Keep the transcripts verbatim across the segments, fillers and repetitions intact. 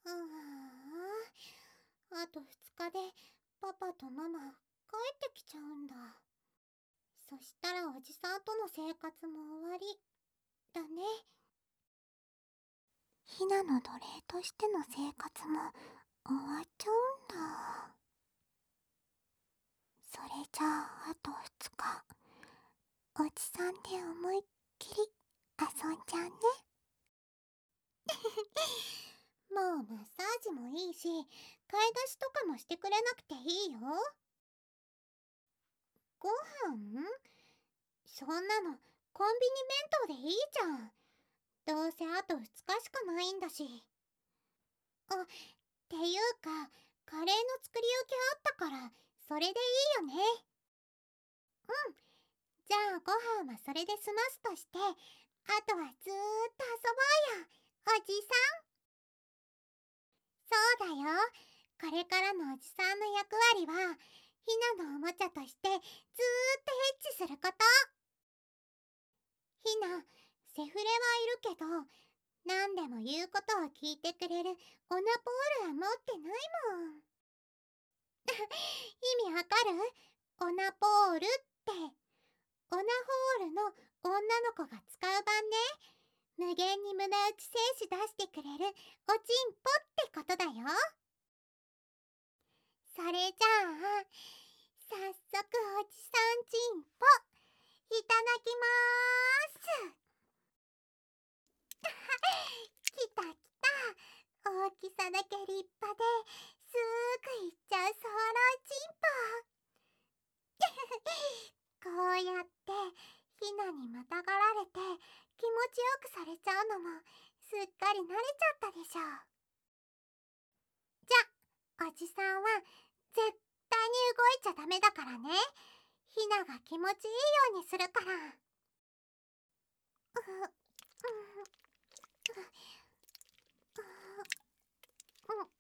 うーん、あとふつかでパパとママ帰ってきちゃうんだ。そしたらおじさんとの生活も終わりだね。ひなの奴隷としての生活も終わっちゃうんだ。それじゃああとふつか、おじさんで思いっきり遊んじゃうね。もうマッサージもいいし、買い出しとかもしてくれなくていいよ。ご飯？そんなのコンビニ弁当でいいじゃん。どうせあとふつかしかないんだし。あ、っていうか、カレーの作り置きあったから、それでいいよね。うん、じゃあご飯はそれで済ますとして、あとはずーっと遊ぼうよ、おじさん。そうだよ。これからのおじさんの役割は、ひなのおもちゃとしてずーっとエッチすること。ひな、セフレはいるけど、何でも言うことを聞いてくれるオナポールは持ってないもん。意味わかる？オナポールって。オナホールの女の子が使う版ね。無限に胸打ち精子出してくれるおちんぽってことだよ。それじゃあ、早速おじさんちんぽいただきまーす。きたきた。大きさだけ立派ですぐいっちゃうソワローちんぽ。こうやってひなにまたがられて気持ちよくされちゃうのもすっかり慣れちゃったでしょ。じゃ、おじさんは絶対に動いちゃダメだからね。ひなが気持ちいいようにするから。ううううう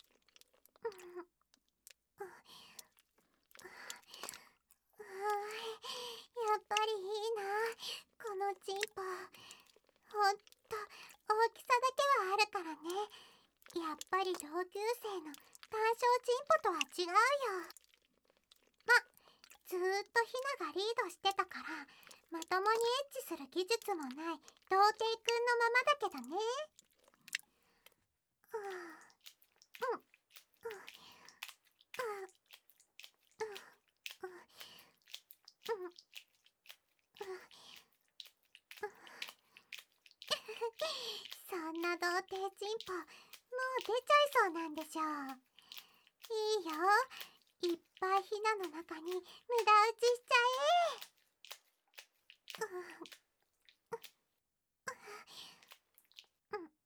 やっぱりいいな、このチンポ。ほんと大きさだけはあるからね。やっぱり同級生の単勝チンポとは違うよ。ま、ずーっとひながリードしてたから、まともにエッチする技術もない童貞くんのままだけどね。ううんうんうんうんそんな童貞チンポもう出ちゃいそうなんでしょう。いいよ、いっぱいひなの中に無駄打ちしちゃえ。うんうん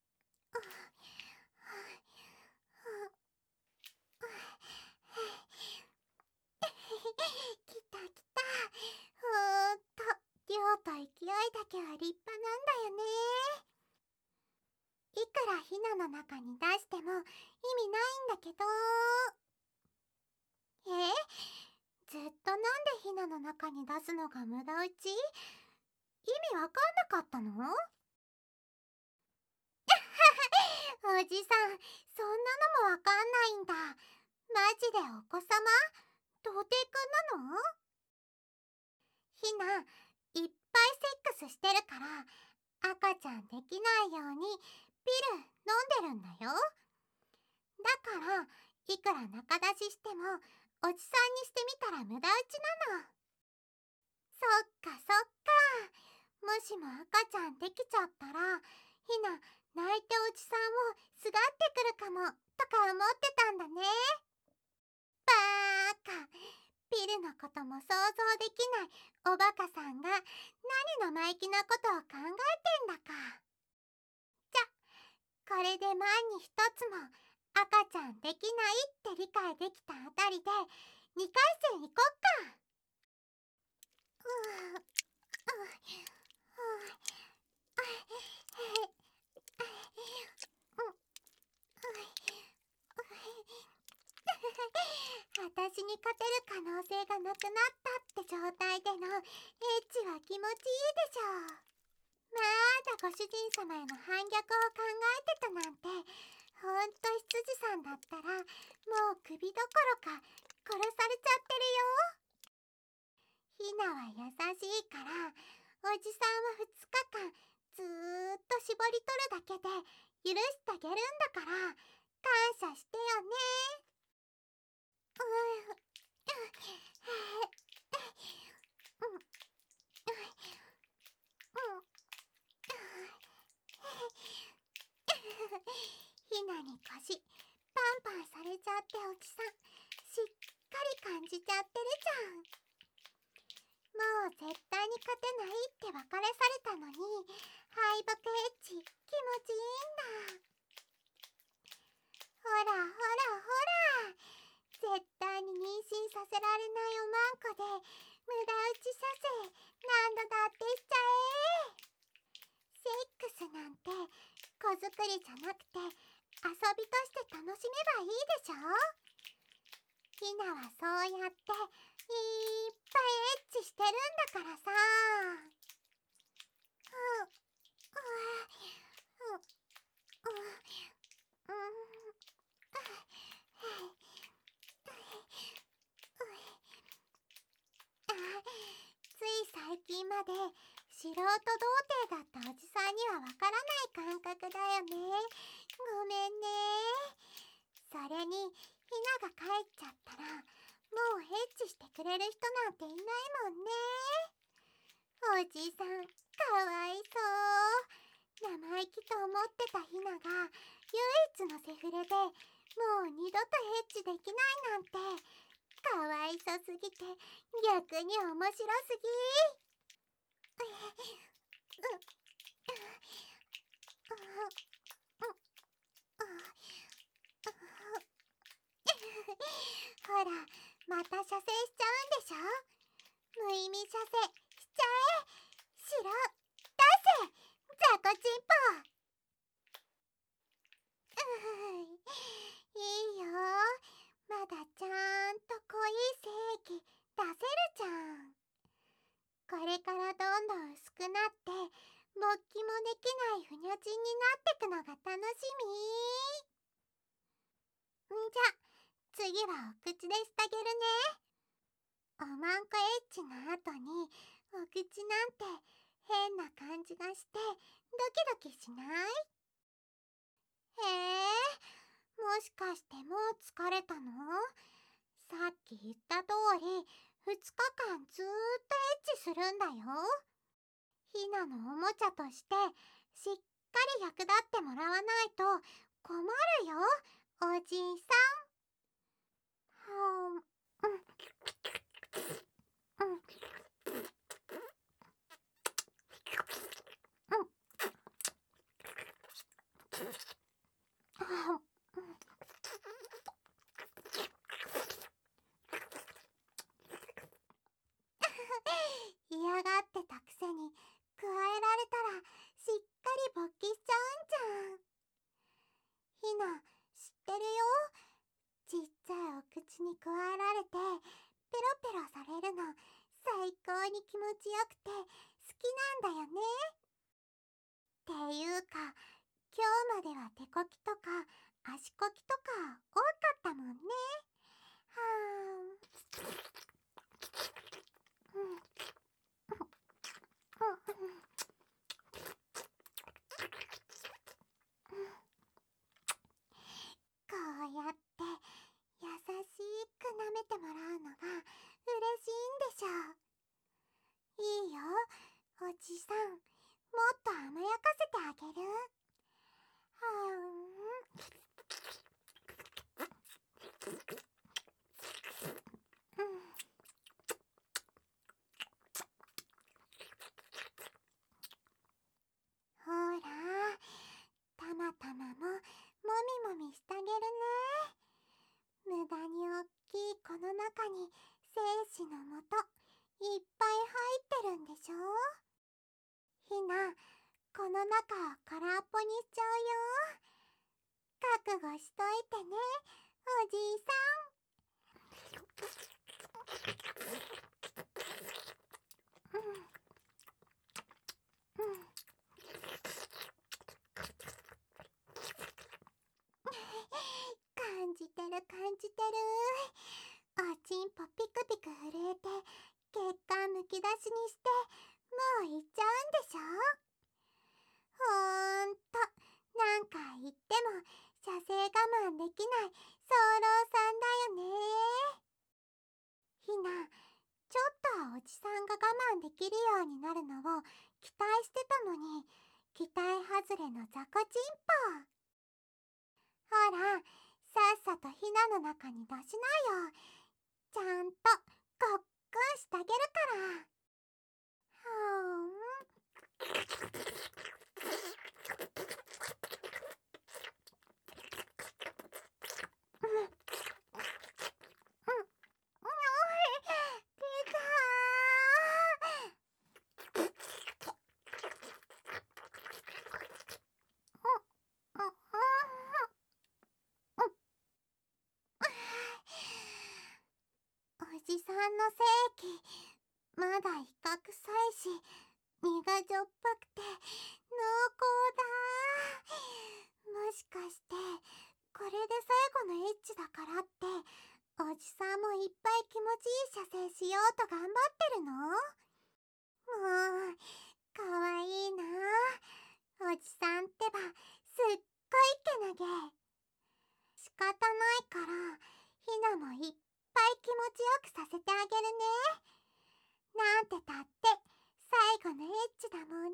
きたきた。ほんと量と勢いだけは立派なんだよね。いくらひなの中に出しても意味ないんだけど。え、ずっとなんでひなの中に出すのが無駄打ち？意味わかんなかったの？おじさん、そんなのもわかんないんだ。マジでお子様？童貞くんなの？ひな、いっぱいセックスしてるから赤ちゃんできないようにピル飲んでるんだよ。だからいくら仲出ししてもおじさんにしてみたら無駄打ちなの。そっかそっか。もしも赤ちゃんできちゃったらひな泣いておじさんをすがってくるかもとか思ってたんだね。バーカ、ピルのことも想像できないおバカさんが何生意気なことを考えてんだか。じゃ、これで前に一つも赤ちゃんできないって理解できたあたりでにかいせん行こっか。ううう私に勝てる可能性がなくなったって状態でのエッチは気持ちいいでしょう。まだご主人様への反逆を考えてたなんてほんと失すじさんだったらもう首どころか殺されちゃってるよ。ひなは優しいからおじさんはふつかかんずーっと絞り取るだけで許してあげるんだから感謝してよね。うんうんうんひなに腰パンパンされちゃっておじさんしっかり感じちゃってるじゃん。もう絶対に勝てないって別れされたのに敗北エッチ気持ちいいんだ。ほらほらほら、絶対に妊娠させられないおまんこで無駄打ち射精何度だってしちゃえ。セックスなんて子作りじゃなくて遊びとして楽しめばいいでしょ。ひなはそうやっていっぱいエッチしてるんだからさ。うんうんうんうんつい最近まで素人童貞だったおじさんにはわからない感覚だよね。ごめんね。それにひなが帰っちゃったらもうエッチしてくれる人なんていないもんね。おじさんかわいそう。生意気と思ってたひなが唯一のセフレでもう二度とエッチできないなんてかわいそすぎて逆に面白すぎ。ほらまた射精しちゃうんでしょ。無意味射精しちゃえ。しろ出せザコチンポ。いいよ、まだちゃんと濃い精液出せるじゃん。これからどんどん薄くなって勃起もできないふにゃちんになってくのが楽しみ。んじゃ次はお口でしてあげるね。おまんこエッチの後にお口なんて変な感じがしてドキドキしない？へえ、もしかしてもう疲れたの？さっき言った通りふつかかんずーっとエッチするんだよ。ひなのおもちゃとしてしっかり役立ってもらわないと困るよ、おじいさん。はん、うん、うん、うん。嫌がってたくせに加えられたらしっかり勃起しちゃうんじゃん。ひな知ってるよ。ちっちゃいお口に加えられてペロペロされるの最高に気持ちよくて好きなんだよね。っていうか今日までは手こきとか足こきとか多かったもんね。はーん、うん、うん、うん、こうやって優しく舐めてもらうのが嬉しいんでしょう。いいよ、おじさん、もっと甘やかせてあげる。はーん、うん、ほらたまたまももみもみしてあげるね。無駄におっきいこの中に精子の素いっぱい入ってるんでしょ。ひな、この中を空っぽにしちゃうよ。覚悟しといてね、おじいさん。うん、うん、 じてる感じてる。おちんぽピクピク震えて血管むき出しにしてもう行っちゃうんでしょ。ほんとなんか言っても射精我慢できない早漏さんだよね。ひな、ちょっとはおじさんが我慢できるようになるのを期待してたのに期待外れの雑魚ちんぽ。ほら、さっさとひなの中に出しなよ。ちゃんとごっくんしてあげるから。はーん。うん。うん。出たおじさんの精液まだイカ臭いし身がじょっぱくて濃厚だ。もしかしてこれで最後のエッチだからっておじさんもいっぱい気持ちいい射精しようと頑張ってるの？もうかわいいなおじさんってば。すっごいけなげ。仕方ないからひなもいっぱい気持ちよくさせてあげるね。なんてたって最後のエッチだもんね。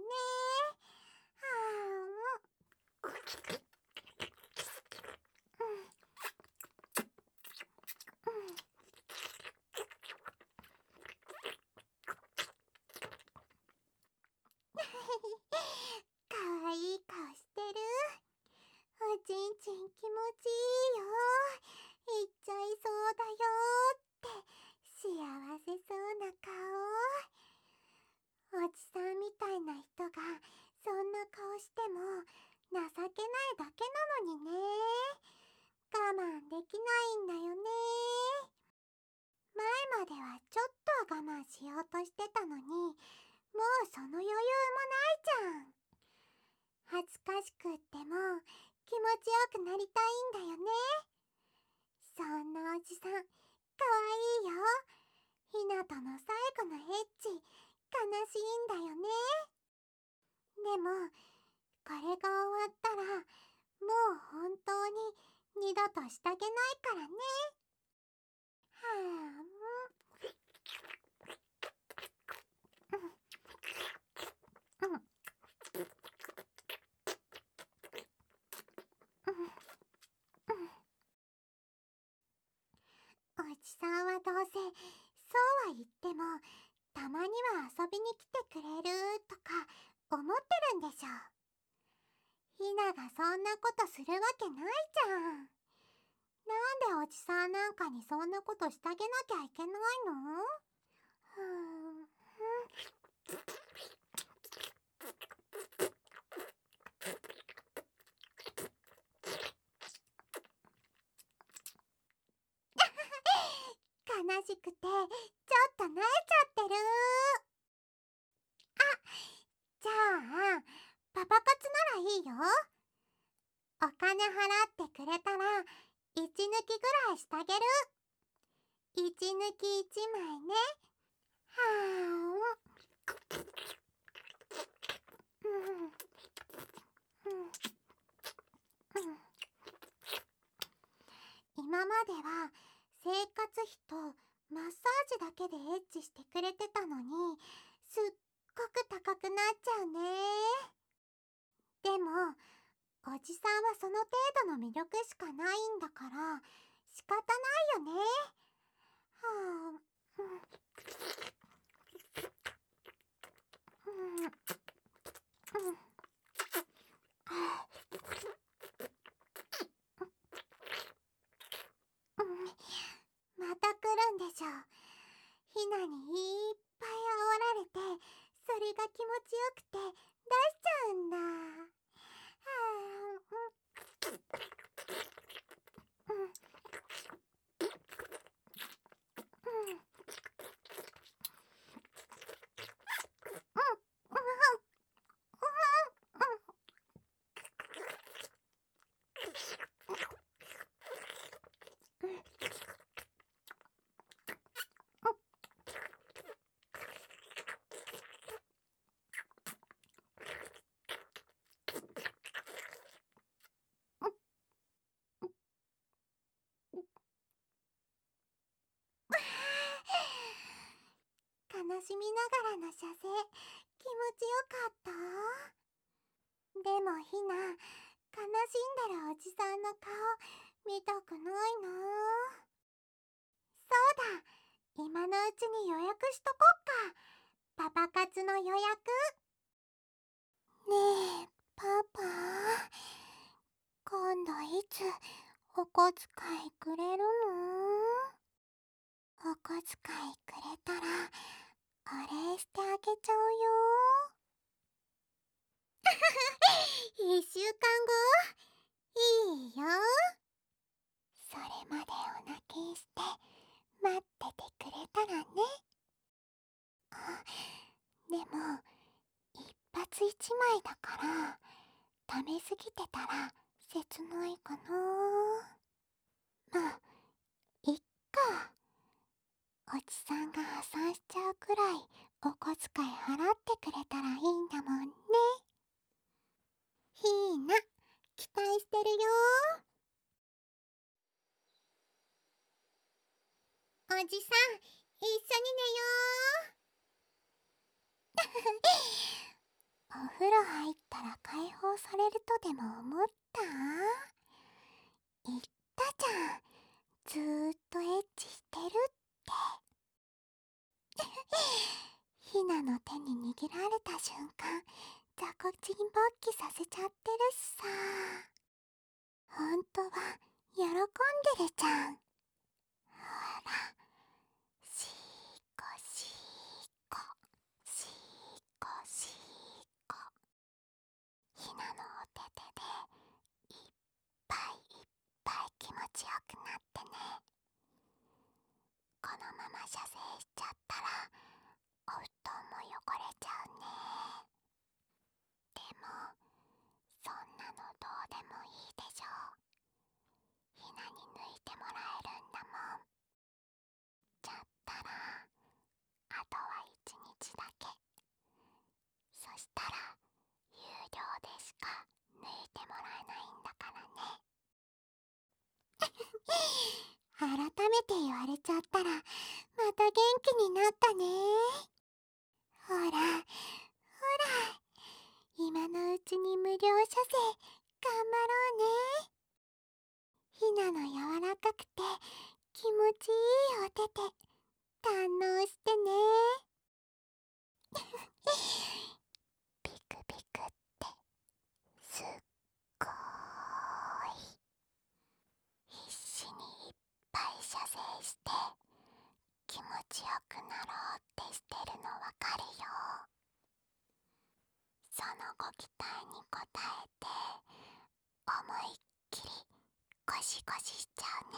はーん。かわいい顔してる。おちんちん気持ちいいよ。いっちゃいそうだよって幸せそうな顔。おじさんみたいな人がそんな顔しても情けないだけなのにね。我慢できないんだよね。前まではちょっとは我慢しようとしてたのにもうその余裕もないじゃん。恥ずかしくっても気持ちよくなりたいんだよね。そんなおじさんかわいいよ。ひなとの最後のエッチ悲しいんだよね。でもこれが終わったらもう本当に二度としてあげないからね。はぁうんうんおじさんはどうせそうは言ってもたまには遊びに来てくれるとか思ってるんでしょ。ひながそんなことするわけないじゃん。なんでおじさんなんかにそんなことしてあげなきゃいけないの？ふーん。悲しくてちょっと泣いちゃってる。あ、じゃあパパ活ならいいよ。お金払ってくれたら一抜きぐらいしてあげる。一抜き一枚ね。はーん。うんうんうん。今までは生活費とマッサージだけでエッチしてくれてたのにすっごく高くなっちゃうね。でもおじさんはその程度の魅力しかないんだから仕方ないよね。はあ、うんうんうんうん、また来るんでしょ。ひなにいっぱい煽られてそれが気持ちよくて出しちゃうんだ。はあ、うんうんうんしみながらの射精、気持ちよかった。でもひな、悲しんでるおじさんの顔見たくないな。そうだ、今のうちに予約しとこっか。パパ活の予約。ねえパパ、今度いつお小遣いくれるの？お小遣いくれたらお礼してあげちゃうよ。一週間後、いいよ。それまでお泣きして待っててくれたらね。あ、でも一発一枚だから溜めすぎてたら切ないかな。まあいっか。おじさんが破産しちゃうくらいお小遣い払ってくれたらいいんだもんね。ひーな、期待してるよ。おじさん、一緒に寝よう。お風呂入ったら解放されるとでも思った？言ったじゃん、ずーっとエッチしてるって。ひなの手に握られた瞬間、雑魚ちん勃起させちゃってるしさ。ほんとは喜んでるじゃん。ほら、しーこしーこ、しーこしーこ。ひなのお手手でいっぱいいっぱい気持ちよくなってね。このまま射精しちゃったらお布団も汚れちゃうね。でもそんなのどうでもいいでしょ。ひなに抜いてもらえるんだもん。ちゃったらあとは一日だけ。そしたら有料でしか抜いてもらえないんだからね。改めて言われちゃったらまた元気になったね。ほらほら、今のうちに無料射精頑張ろうね。ひなの柔らかくて気持ちいいお手手堪能してね。ピクピクってすっごーい。必死にいっぱい射精して気持ちよくなろうってしてるのわかるよ。そのご期待に応えて思いっきりゴシゴシしちゃうね。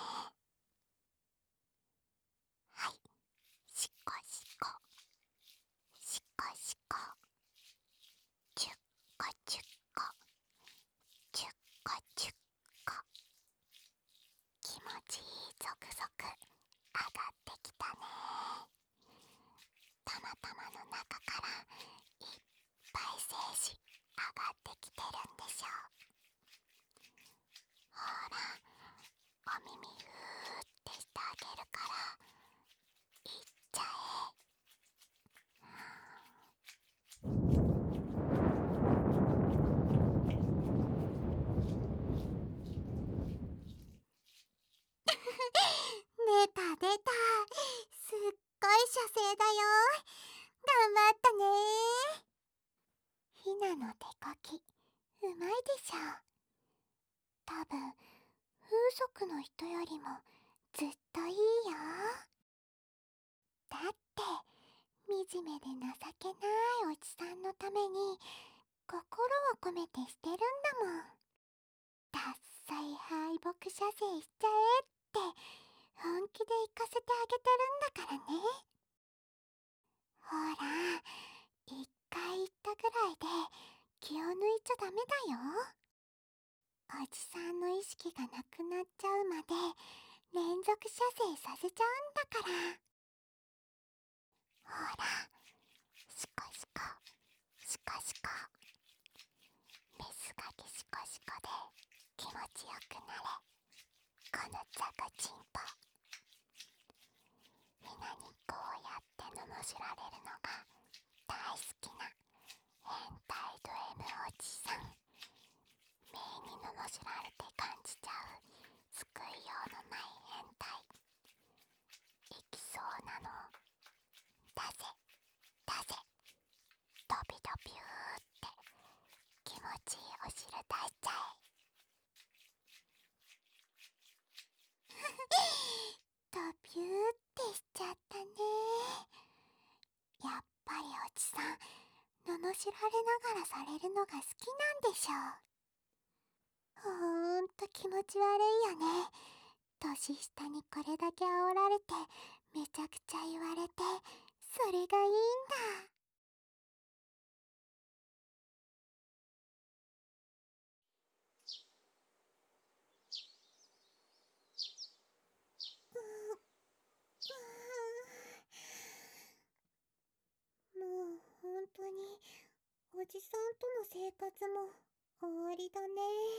はい、しこしこしこしこ、チュッコチュッコチュッコチュッコ。気持ちいいゾクゾク上がってきたね。たまたまの中からいっぱい精子上がってきてるんでしょ。ほら、お耳ふーってしてあげるからいっちゃえ。出た出た、すっごい射精だよ。頑張ったね。ひなの手こきうまいでしょ。多分風俗の人よりもずっといいよ。だって惨めで情けないおじさんのために心を込めてしてるんだもん。ダッサい敗北射精しちゃえって本気で行かせてあげてるんだからね。ほら、一回言ったぐらいで気を抜いちゃダメだよ。おじさんの意識がなくなっちゃうまで連続射精させちゃうんだから。ほら、シコシコシコシコ、メスガキシコシコで気持ちよくなれ、このザコチンポ。ひなにこうやって罵られるのが知られながらされるのが好きなんでしょう。ほーんと気持ち悪いよね。年下にこれだけ煽られて、めちゃくちゃ言われて、それがいいんだ。もう本当におじさんとの生活も終わりだね。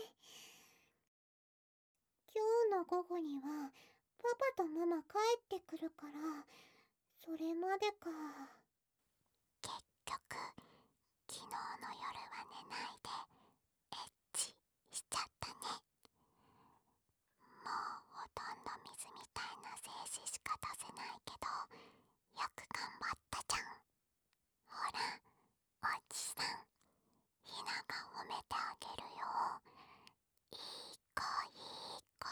今日の午後にはパパとママ帰ってくるから、それまでか。結局昨日の夜は寝ないでエッチしちゃったね。もうほとんど水みたいな精子しか出せないけど、よく頑張ったじゃん。ほら、おじさん、ひなが褒めてあげるよ。いい子いい子。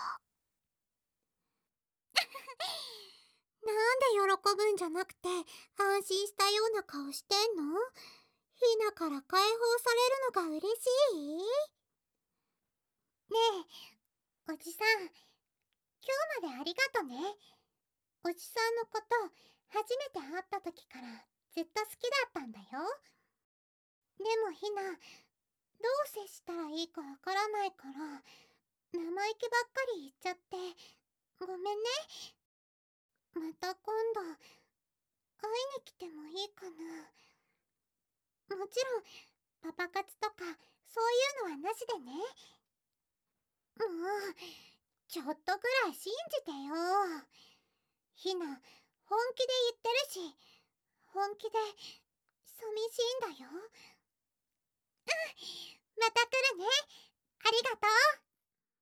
なんで喜ぶんじゃなくて安心したような顔してんの？ひなから解放されるのが嬉しい？ねえ、おじさん、今日までありがとね。おじさんのこと初めて会った時からずっと好きだったんだよ。でもひな、どう接したらいいかわからないから生意気ばっかり言っちゃってごめんね。また今度会いに来てもいいかな。もちろんパパ活とかそういうのはなしでね。もうちょっとぐらい信じてよ。ひな、本気で言ってるし、本気で寂しいんだよ。うん、また来るね。ありがとう。